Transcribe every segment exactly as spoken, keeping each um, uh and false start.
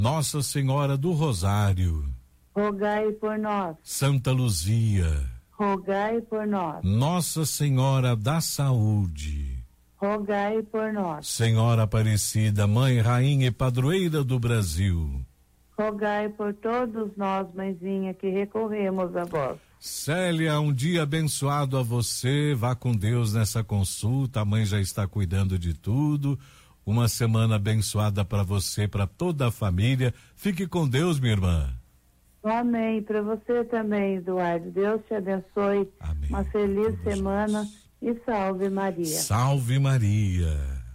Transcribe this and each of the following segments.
Nossa Senhora do Rosário, rogai por nós. Santa Luzia, rogai por nós. Nossa Senhora da Saúde, rogai por nós. Senhora Aparecida, Mãe, Rainha e Padroeira do Brasil, rogai por todos nós, mãezinha, que recorremos a vós. Célia, um dia abençoado a você, vá com Deus nessa consulta, a mãe já está cuidando de tudo. Uma semana abençoada para você, para toda a família. Fique com Deus, minha irmã. Amém. Para você também, Eduardo. Deus te abençoe. Amém. Uma feliz Todos semana nós. E salve Maria. Salve Maria.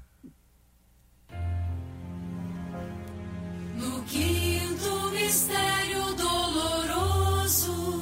No quinto mistério doloroso,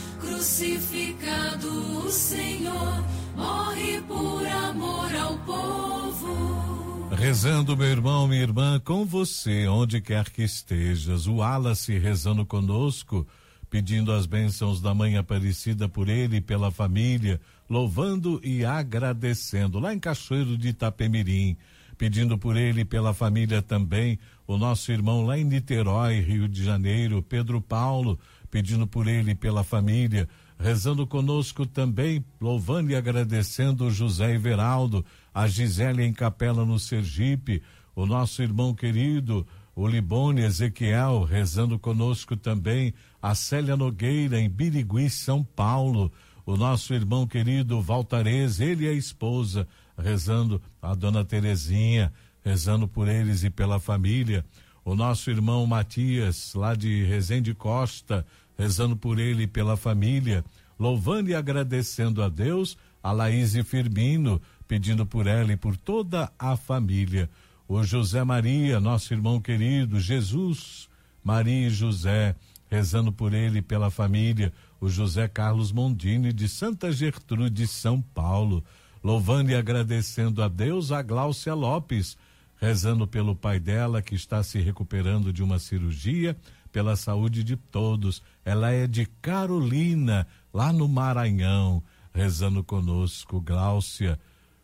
crucificado o Senhor, morre por amor ao povo. Rezando, meu irmão, minha irmã, com você, onde quer que estejas, o Wallace rezando conosco, pedindo as bênçãos da Mãe Aparecida por ele e pela família, louvando e agradecendo, lá em Cachoeiro de Itapemirim, pedindo por ele e pela família também, o nosso irmão lá em Niterói, Rio de Janeiro, Pedro Paulo, pedindo por ele e pela família, rezando conosco também, louvando e agradecendo o José Everaldo, a Gisele em Capela no Sergipe, o nosso irmão querido, o Libone Ezequiel, rezando conosco também, a Célia Nogueira em Birigui, São Paulo, o nosso irmão querido Valtarez, ele e a esposa, rezando, a dona Terezinha, rezando por eles e pela família, o nosso irmão Matias, lá de Resende Costa, rezando por ele e pela família, louvando e agradecendo a Deus, a Laís Firmino, pedindo por ela e por toda a família. O José Maria, nosso irmão querido, Jesus, Maria e José, rezando por ele e pela família. O José Carlos Mondini, de Santa Gertrude, São Paulo, louvando e agradecendo a Deus. A Gláucia Lopes, rezando pelo pai dela, que está se recuperando de uma cirurgia, pela saúde de todos. Ela é de Carolina, lá no Maranhão, rezando conosco, Gláucia.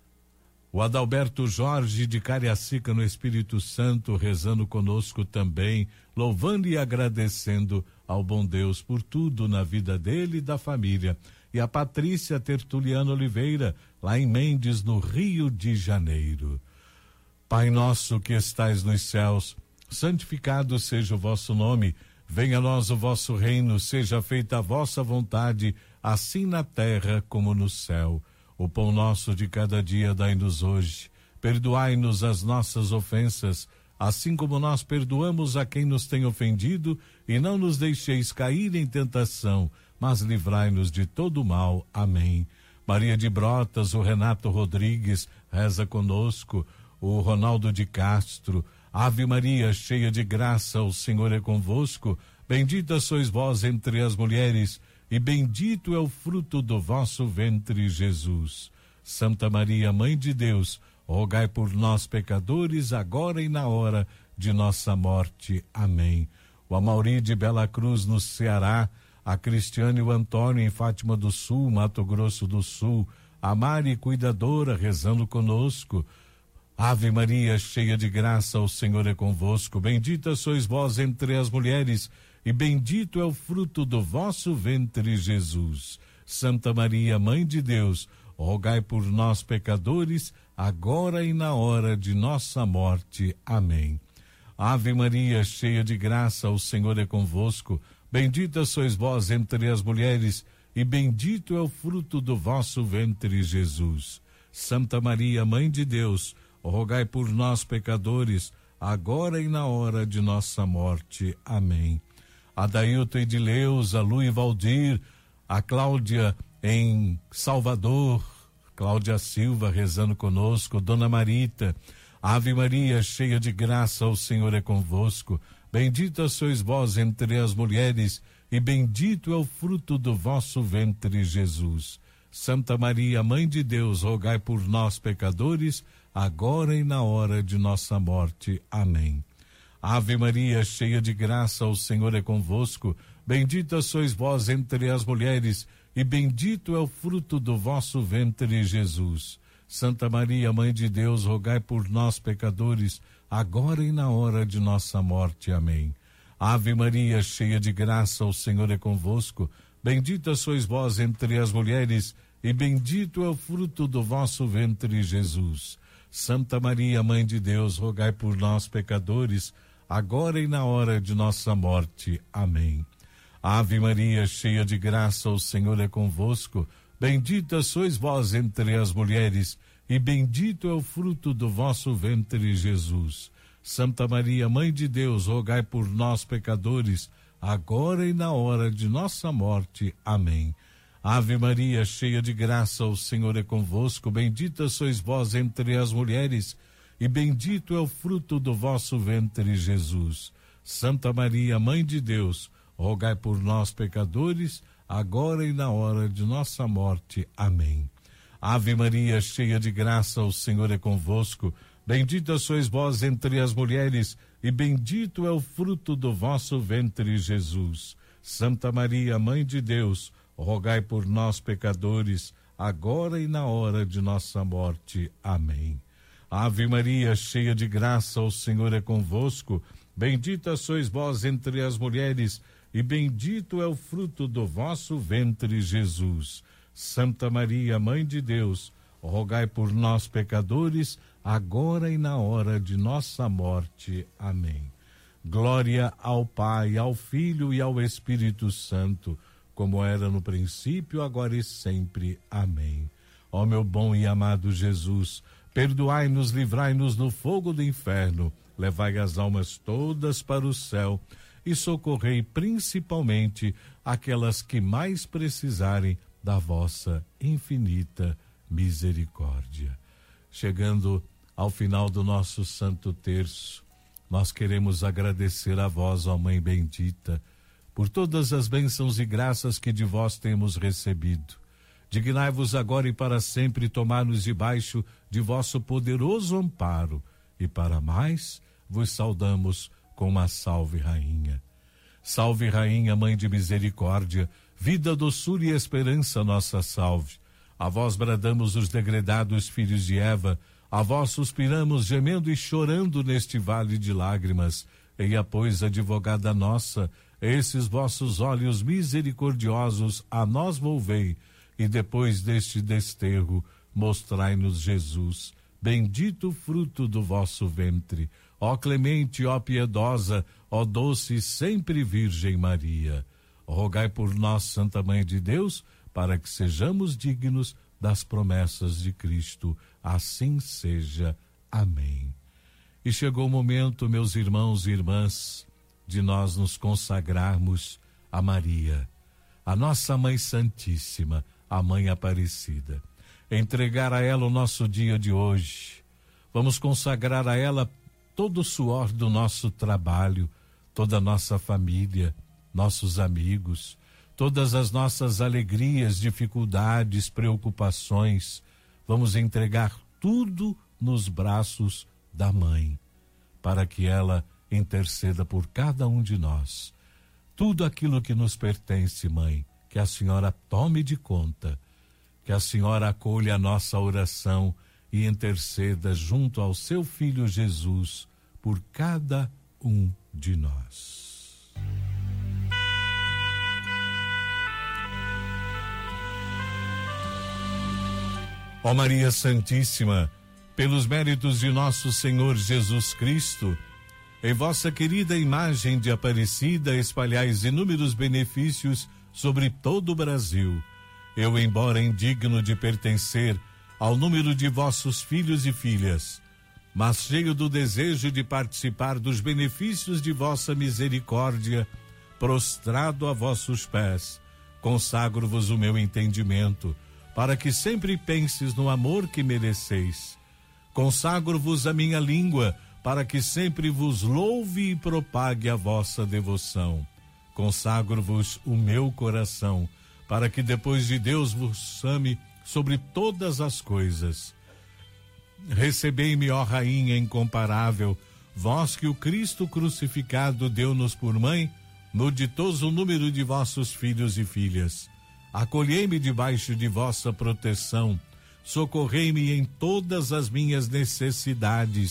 O Adalberto Jorge de Cariacica, no Espírito Santo, rezando conosco também, louvando e agradecendo ao bom Deus por tudo na vida dele e da família. E a Patrícia Tertuliano Oliveira, lá em Mendes, no Rio de Janeiro. Pai nosso que estais nos céus, santificado seja o vosso nome, venha a nós o vosso reino, seja feita a vossa vontade, assim na terra como no céu. O pão nosso de cada dia dai-nos hoje, perdoai-nos as nossas ofensas, assim como nós perdoamos a quem nos tem ofendido, e não nos deixeis cair em tentação, mas livrai-nos de todo mal. Amém. Maria de Brotas, o Renato Rodrigues, reza conosco, o Ronaldo de Castro. Ave Maria, cheia de graça, o Senhor é convosco, bendita sois vós entre as mulheres, e bendito é o fruto do vosso ventre, Jesus. Santa Maria, Mãe de Deus, rogai por nós, pecadores, agora e na hora de nossa morte. Amém. O Amauri de Bela Cruz, no Ceará, a Cristiane e o Antônio em Fátima do Sul, Mato Grosso do Sul, a Mari Cuidadora rezando conosco. Ave Maria, cheia de graça, o Senhor é convosco, bendita sois vós entre as mulheres, e bendito é o fruto do vosso ventre, Jesus. Santa Maria, Mãe de Deus, rogai por nós, pecadores, agora e na hora de nossa morte. Amém. Ave Maria, cheia de graça, o Senhor é convosco, bendita sois vós entre as mulheres, e bendito é o fruto do vosso ventre, Jesus. Santa Maria, Mãe de Deus, rogai por nós, pecadores, agora e na hora de nossa morte. Amém. Adailton Edileuza, Lu e Valdir, a Cláudia em Salvador, Cláudia Silva rezando conosco, Dona Marita. Ave Maria, cheia de graça, o Senhor é convosco, bendita sois vós entre as mulheres, e bendito é o fruto do vosso ventre, Jesus. Santa Maria, Mãe de Deus, rogai por nós, pecadores, agora e na hora de nossa morte. Amém. Ave Maria, cheia de graça, o Senhor é convosco, bendita sois vós entre as mulheres, e bendito é o fruto do vosso ventre, Jesus. Santa Maria, Mãe de Deus, rogai por nós, pecadores, agora e na hora de nossa morte. Amém. Ave Maria, cheia de graça, o Senhor é convosco. Bendita sois vós entre as mulheres, e bendito é o fruto do vosso ventre, Jesus. Santa Maria, Mãe de Deus, rogai por nós, pecadores, agora e na hora de nossa morte. Amém. Ave Maria, cheia de graça, o Senhor é convosco. Bendita sois vós entre as mulheres, e bendito é o fruto do vosso ventre, Jesus. Santa Maria, Mãe de Deus, rogai por nós, pecadores, agora e na hora de nossa morte. Amém. Ave Maria, cheia de graça, o Senhor é convosco. Bendita sois vós entre as mulheres, e bendito é o fruto do vosso ventre, Jesus. Santa Maria, Mãe de Deus, rogai por nós, pecadores, agora e na hora de nossa morte. Amém. Ave Maria, cheia de graça, o Senhor é convosco. Bendita sois vós entre as mulheres, e bendito é o fruto do vosso ventre, Jesus. Santa Maria, Mãe de Deus, rogai por nós, pecadores, agora e na hora de nossa morte. Amém. Ave Maria, cheia de graça, o Senhor é convosco. Bendita sois vós entre as mulheres, e bendito é o fruto do vosso ventre, Jesus. Santa Maria, Mãe de Deus, rogai por nós, pecadores, agora e na hora de nossa morte. Amém. Glória ao Pai, ao Filho e ao Espírito Santo, como era no princípio, agora e sempre. Amém. Ó meu bom e amado Jesus, perdoai-nos, livrai-nos do fogo do inferno, levai as almas todas para o céu e socorrei principalmente aquelas que mais precisarem da vossa infinita misericórdia. Chegando ao final do nosso Santo Terço, nós queremos agradecer a vós, ó Mãe bendita, por todas as bênçãos e graças que de vós temos recebido. Dignai-vos agora e para sempre tomar-nos debaixo de vosso poderoso amparo, e para mais vos saudamos com uma salve, Rainha. Salve, Rainha, Mãe de misericórdia, vida, doçura e esperança, nossa salve. A vós bradamos os degredados filhos de Eva, a vós suspiramos, gemendo e chorando neste vale de lágrimas. Eia, pois, advogada nossa, esses vossos olhos misericordiosos a nós volvei, e depois deste desterro, mostrai-nos Jesus, bendito fruto do vosso ventre. Ó clemente, ó piedosa, ó doce sempre Virgem Maria, rogai por nós, Santa Mãe de Deus, para que sejamos dignos das promessas de Cristo. Assim seja. Amém. E chegou o momento, meus irmãos e irmãs, de nós nos consagrarmos a Maria, a nossa Mãe Santíssima, a Mãe Aparecida. Entregar a ela o nosso dia de hoje. Vamos consagrar a ela todo o suor do nosso trabalho, toda a nossa família, nossos amigos, todas as nossas alegrias, dificuldades, preocupações. Vamos entregar tudo nos braços da Mãe, para que ela interceda por cada um de nós. Tudo aquilo que nos pertence, Mãe, que a Senhora tome de conta, que a Senhora acolha a nossa oração e interceda junto ao seu Filho Jesus por cada um de nós. Ó Maria Santíssima, pelos méritos de nosso Senhor Jesus Cristo, em vossa querida imagem de Aparecida, espalhais inúmeros benefícios sobre todo o Brasil. Eu, embora indigno de pertencer ao número de vossos filhos e filhas, mas cheio do desejo de participar dos benefícios de vossa misericórdia, prostrado a vossos pés, consagro-vos o meu entendimento, para que sempre penses no amor que mereceis. Consagro-vos a minha língua, para que sempre vos louve e propague a vossa devoção. Consagro-vos o meu coração, para que depois de Deus vos ame sobre todas as coisas. Recebei-me, ó Rainha incomparável, vós que o Cristo crucificado deu-nos por mãe, no ditoso número de vossos filhos e filhas. Acolhei-me debaixo de vossa proteção, socorrei-me em todas as minhas necessidades,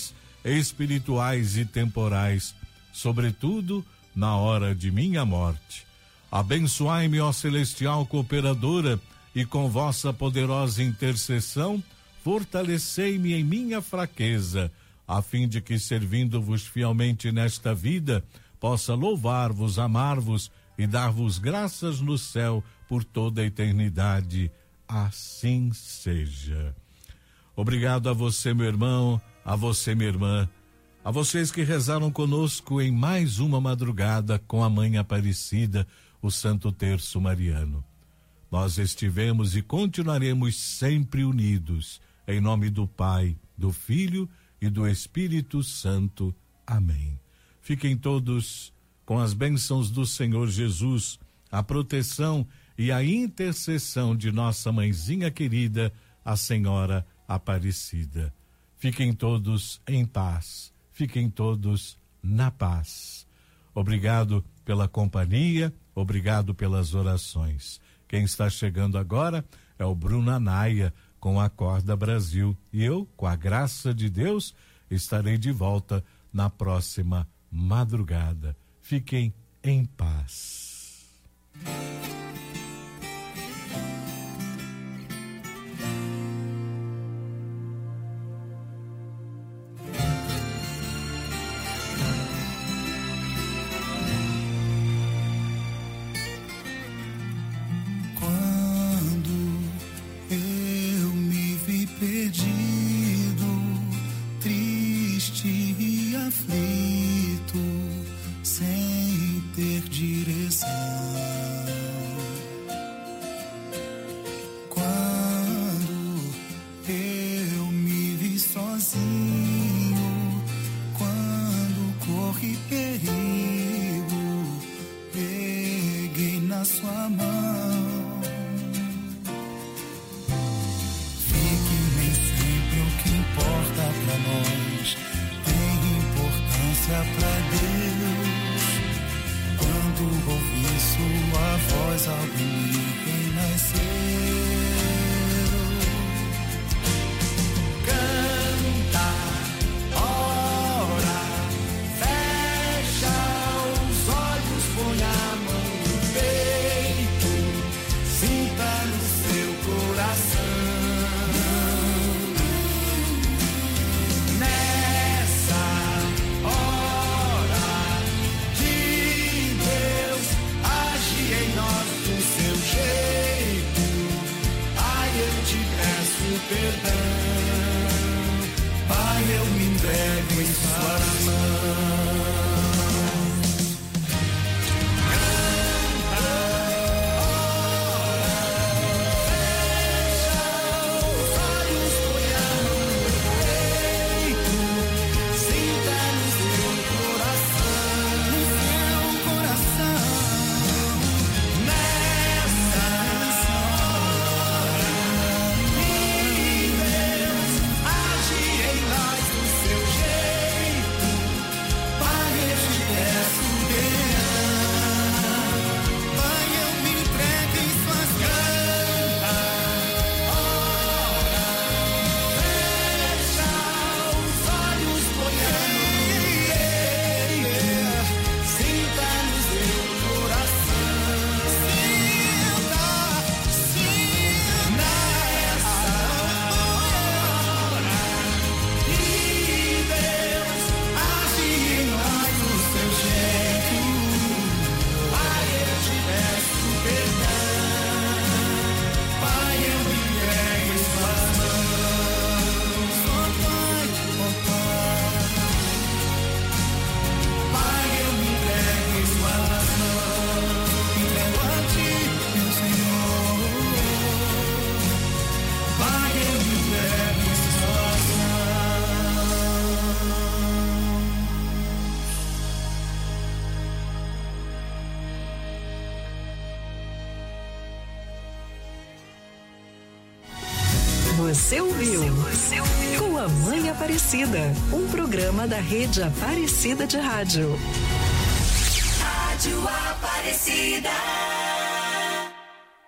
espirituais e temporais, sobretudo na hora de minha morte. Abençoai-me, ó celestial cooperadora, e com vossa poderosa intercessão, fortalecei-me em minha fraqueza, a fim de que, servindo-vos fielmente nesta vida, possa louvar-vos, amar-vos e dar-vos graças no céu por toda a eternidade. Assim seja. Obrigado a você, meu irmão, a você, minha irmã, a vocês que rezaram conosco em mais uma madrugada com a Mãe Aparecida, o Santo Terço Mariano. Nós estivemos e continuaremos sempre unidos, em nome do Pai, do Filho e do Espírito Santo. Amém. Fiquem todos com as bênçãos do Senhor Jesus, a proteção e a intercessão de nossa mãezinha querida, a Senhora Aparecida. Fiquem todos em paz, fiquem todos na paz. Obrigado pela companhia, obrigado pelas orações. Quem está chegando agora é o Bruno Anaia com a Acorda Brasil, e eu, com a graça de Deus, estarei de volta na próxima madrugada. Fiquem em paz. Você ouviu? Você ouviu? Com a Mãe Aparecida, um programa da Rede Aparecida de Rádio. Rádio Aparecida.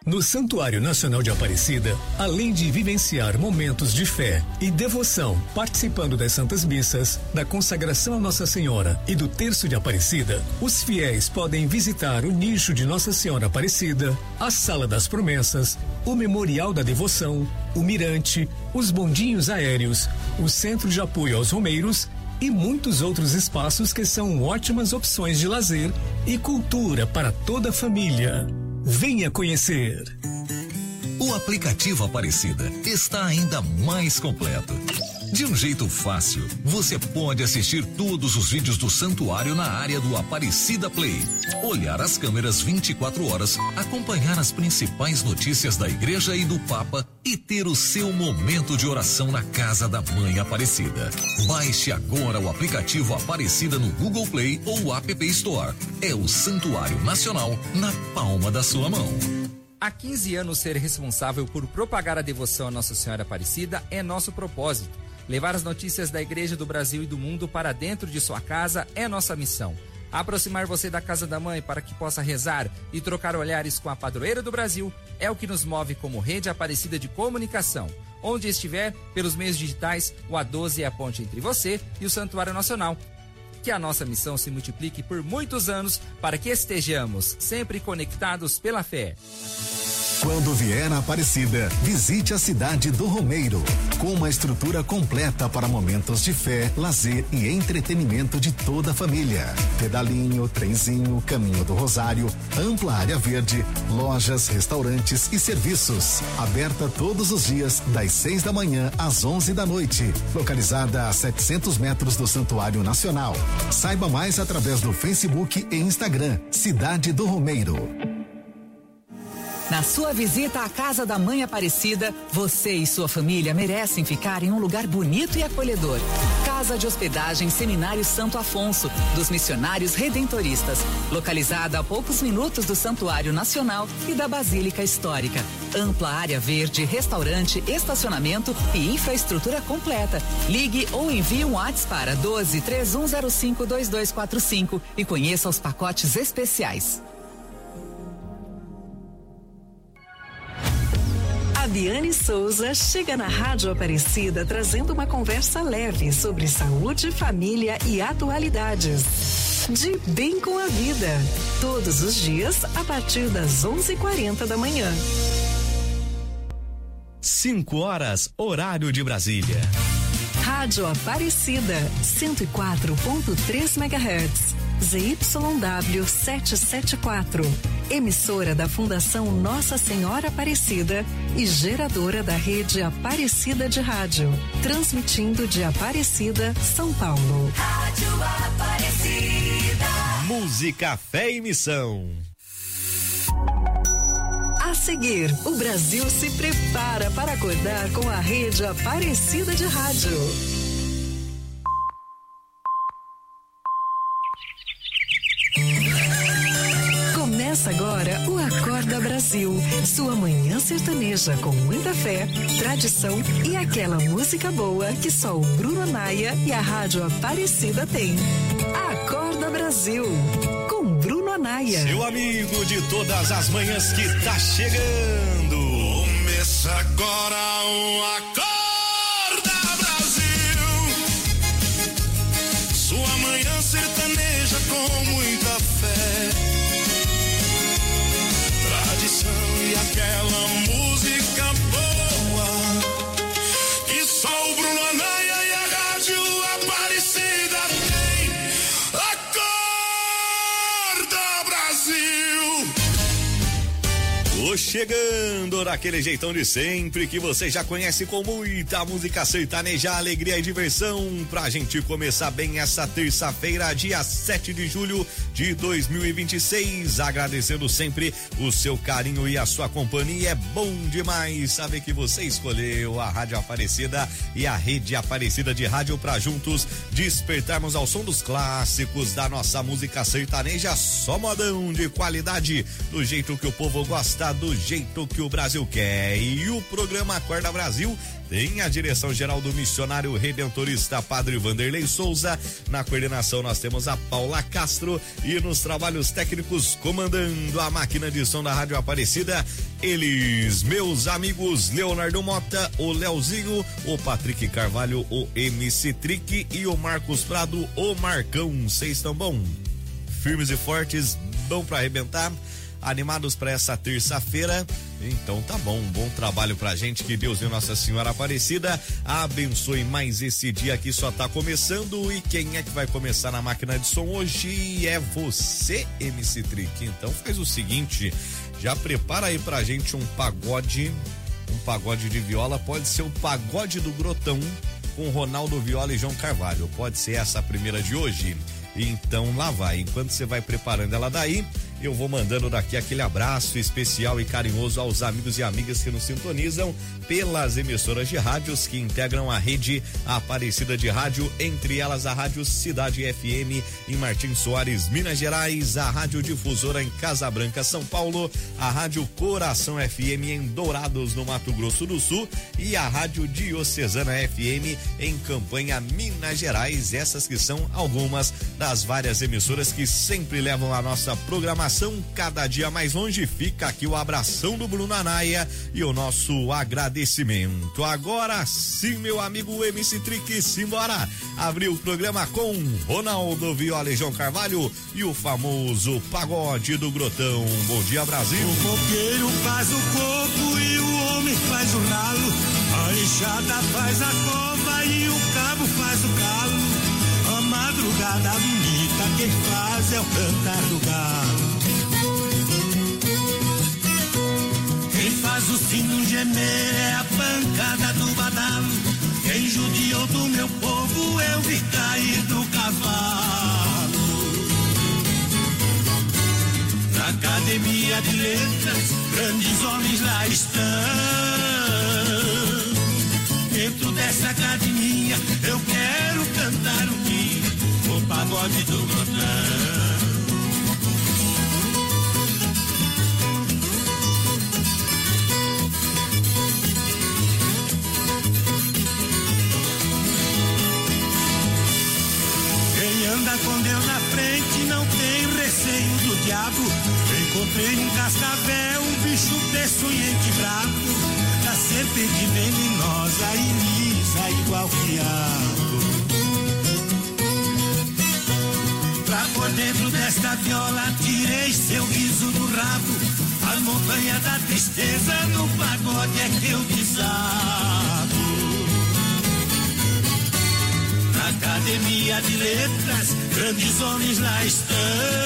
No Santuário Nacional de Aparecida, além de vivenciar momentos de fé e devoção, participando das Santas Missas, da consagração a Nossa Senhora e do Terço de Aparecida, os fiéis podem visitar o nicho de Nossa Senhora Aparecida, a Sala das Promessas, o Memorial da Devoção, o Mirante, os bondinhos aéreos, o Centro de Apoio aos Romeiros e muitos outros espaços que são ótimas opções de lazer e cultura para toda a família. Venha conhecer. O aplicativo Aparecida está ainda mais completo. De um jeito fácil, você pode assistir todos os vídeos do santuário na área do Aparecida Play, olhar as câmeras vinte e quatro horas, acompanhar as principais notícias da igreja e do Papa e ter o seu momento de oração na casa da Mãe Aparecida. Baixe agora o aplicativo Aparecida no Google Play ou App Store. É o Santuário Nacional na palma da sua mão. Há quinze anos, ser responsável por propagar a devoção a Nossa Senhora Aparecida é nosso propósito. Levar as notícias da Igreja do Brasil e do mundo para dentro de sua casa é nossa missão. Aproximar você da Casa da Mãe para que possa rezar e trocar olhares com a padroeira do Brasil é o que nos move como Rede Aparecida de Comunicação. Onde estiver, pelos meios digitais, o A doze é a ponte entre você e o Santuário Nacional. Que a nossa missão se multiplique por muitos anos para que estejamos sempre conectados pela fé. Quando vier a Aparecida, visite a cidade do Romeiro, com uma estrutura completa para momentos de fé, lazer e entretenimento de toda a família. Pedalinho, trenzinho, caminho do Rosário, ampla área verde, lojas, restaurantes e serviços. Aberta todos os dias, das seis da manhã às onze da noite. Localizada a setecentos metros do Santuário Nacional. Saiba mais através do Facebook e Instagram. Cidade do Romeiro. Na sua visita à Casa da Mãe Aparecida, você e sua família merecem ficar em um lugar bonito e acolhedor. Casa de Hospedagem Seminário Santo Afonso, dos Missionários Redentoristas, localizada a poucos minutos do Santuário Nacional e da Basílica Histórica. Ampla área verde, restaurante, estacionamento e infraestrutura completa. Ligue ou envie um WhatsApp para doze, três um zero cinco, dois dois quatro cinco e conheça os pacotes especiais. A Biane Souza chega na Rádio Aparecida trazendo uma conversa leve sobre saúde, família e atualidades. De Bem com a Vida, todos os dias a partir das onze e quarenta da manhã. cinco horas, horário de Brasília. Rádio Aparecida, cento e quatro ponto três megahertz. Z Y W setecentos e setenta e quatro, emissora da Fundação Nossa Senhora Aparecida e geradora da rede Aparecida de Rádio, transmitindo de Aparecida, São Paulo. Rádio Aparecida. Música, fé e missão. A seguir, o Brasil se prepara para acordar com a rede Aparecida de Rádio. Começa agora o Acorda Brasil, sua manhã sertaneja com muita fé, tradição e aquela música boa que só o Bruno Naia e a Rádio Aparecida tem. Acorda Brasil, com Bruno Naia. Seu amigo de todas as manhãs que tá chegando. Começa agora o Acorda Brasil, sua manhã sertaneja com muita fé, e aquela música boa que só o Bruno Anaia e a Rádio Aparecida tem. Acorda Brasil. Tô chegando daquele jeitão de sempre que você já conhece, com muita música sertaneja, alegria e diversão, pra gente começar bem essa terça-feira, dia sete de julho de dois mil e vinte e seis, agradecendo sempre o seu carinho e a sua companhia. É bom demais saber que você escolheu a Rádio Aparecida e a Rede Aparecida de Rádio pra juntos despertarmos ao som dos clássicos da nossa música sertaneja, só modão de qualidade, do jeito que o povo gosta, do jeito que o Brasil quer. E o programa Acorda Brasil tem a direção geral do missionário redentorista Padre Vanderlei Souza. Na coordenação nós temos a Paula Castro e nos trabalhos técnicos comandando a máquina de som da Rádio Aparecida, eles, meus amigos Leonardo Mota, o Leozinho, o Patrick Carvalho, o M C Trick e o Marcos Prado, o Marcão. Vocês estão bom? Firmes e fortes, bom pra arrebentar? Animados para essa terça-feira? Então tá bom, um bom trabalho pra gente, que Deus e Nossa Senhora Aparecida abençoe mais esse dia que só tá começando. E quem é que vai começar na máquina de som hoje? É você, M C Trick. Então faz o seguinte, já prepara aí pra gente um pagode, um pagode de viola, pode ser o pagode do Grotão com Ronaldo Viola e João Carvalho, pode ser essa a primeira de hoje? Então lá vai, enquanto você vai preparando ela daí, eu vou mandando daqui aquele abraço especial e carinhoso aos amigos e amigas que nos sintonizam pelas emissoras de rádios que integram a rede Aparecida de Rádio, entre elas a Rádio Cidade F M em Martins Soares, Minas Gerais, a Rádio Difusora em Casa Branca, São Paulo, a Rádio Coração F M em Dourados, no Mato Grosso do Sul, e a Rádio Diocesana F M em Campanha, Minas Gerais. Essas que são algumas das várias emissoras que sempre levam a nossa programação cada dia mais longe. Fica aqui o abração do Bruno Anaia e o nosso agradecimento. Agora sim, meu amigo M C Trick, simbora abrir o programa com Ronaldo Viola e João Carvalho e o famoso pagode do Grotão. Bom dia, Brasil. O coqueiro faz o coco e o homem faz o ralo, a enxada faz a cova e o cabo faz o calo, a madrugada bonita quem faz é o cantar do galo. Quem faz o sino gemer é a pancada do badalo, quem judiou do meu povo eu vi cair do cavalo. Na academia de letras, grandes homens lá estão, dentro dessa academia eu quero cantar um dia, o pagode do Grotão. Anda com Deus na frente, não tem receio do diabo. Encontrei um cascavel, um bicho peçonhente bravo, da serpente venenosa e lisa igual fiado. Pra por dentro desta viola tirei seu riso do rabo, a montanha da tristeza no pagode é que eu desabo. Na academia de letras, grandes homens lá estão,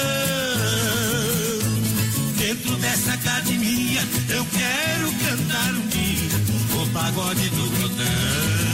dentro dessa academia eu quero cantar um dia, o pagode do Grotão.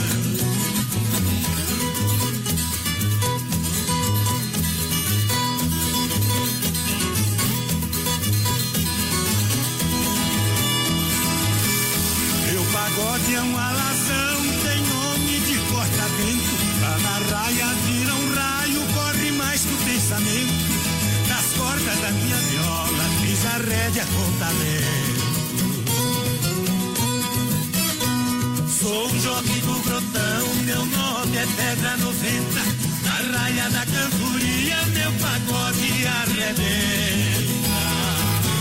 Meu pagode é um alazão, tem nome de corta-vento, lá na raia vira um raio, corre mais que o pensamento, das cordas da minha viola fiz a rédea com talento. Sou um jockey do Grotão,